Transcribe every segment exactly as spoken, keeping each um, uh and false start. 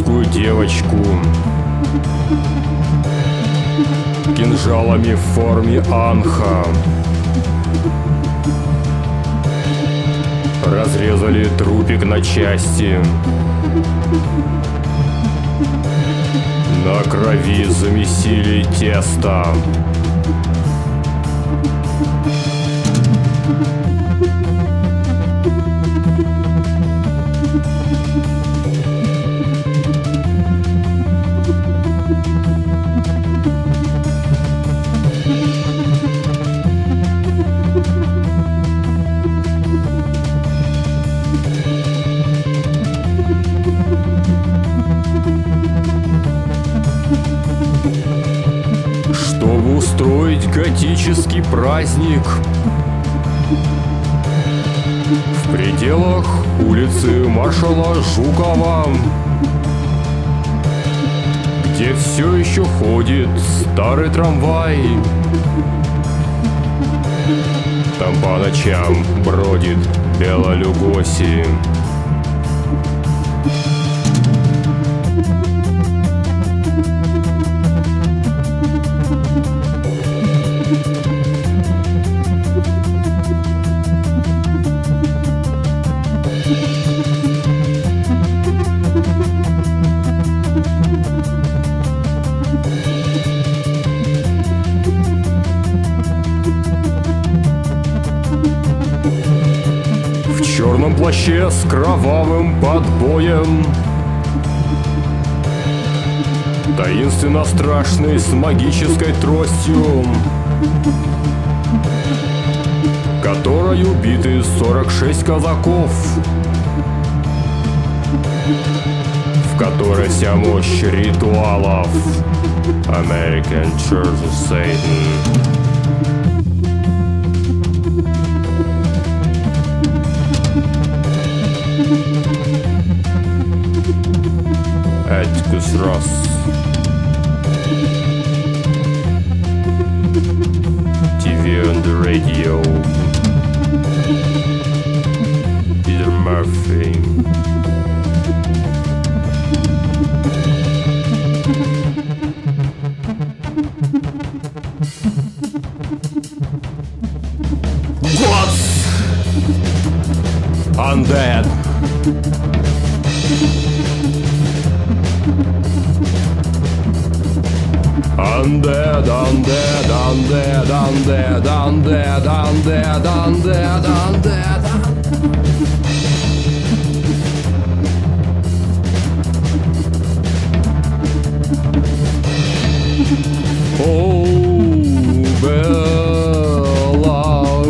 маленькую девочку кинжалами в форме анха. Разрезали трупик на части. На крови замесили тесто. Чтобы устроить готический праздник в пределах улицы маршала Жукова, где все еще ходит старый трамвай, там по ночам бродит Бела Люгоси. В черном плаще с кровавым подбоем, таинственно страшный, с магической тростью, которой убиты сорок шесть казаков, в которой вся мощь ритуалов American Church of Satan. Atticus Ross. T V on the radio. Peter Murphy. Gods! Undead! Undead, undead, undead, undead, undead, undead, undead, undead. Oh, Bella,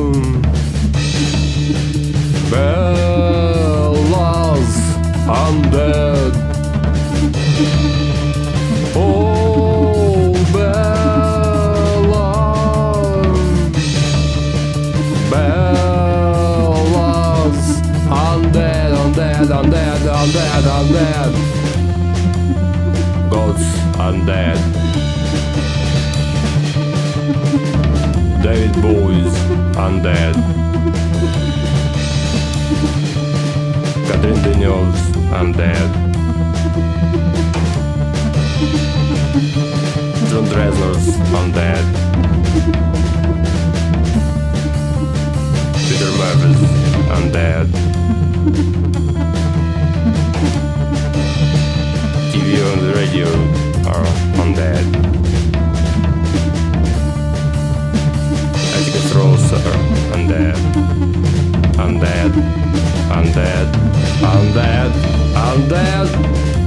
Bella's undead. Oh, Bella, Bella's undead, undead, undead, undead, undead. Gods undead. David Bowie's undead. Catherine Deneuve's undead. John Dresner's undead. Peter Murphy's undead. T V on the radio are undead. Atticus Ross are undead. Undead. Undead. Undead. Undead.